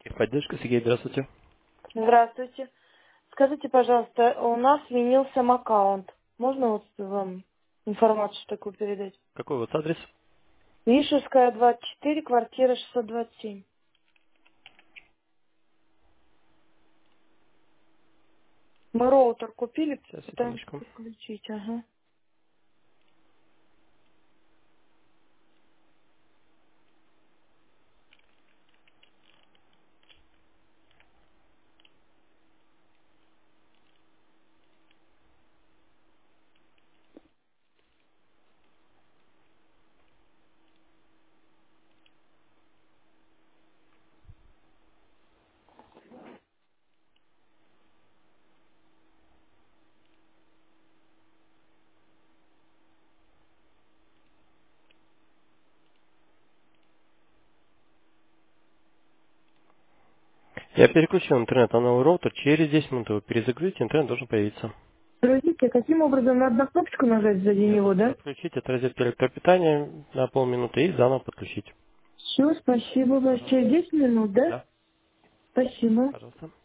Поддержка, Сергей, здравствуйте. Здравствуйте. Скажите, пожалуйста, у нас сменился аккаунт. Можно вот вам информацию такую передать? Какой у вас адрес? Вишерская, 24, квартира 627. Мы роутер купили, Сейчас, пытаемся секундочку. подключить. Ага. Я переключил интернет на новый роутер. Через 10 минут его перезагрузите, интернет должен появиться. Подождите, каким образом? Надо на кнопочку нажать сзади Нет, него, да? отключить от розетки электропитания на полминуты и заново подключить. Все, спасибо. Через Пожалуйста. 10 минут, да? Да, Спасибо. пожалуйста.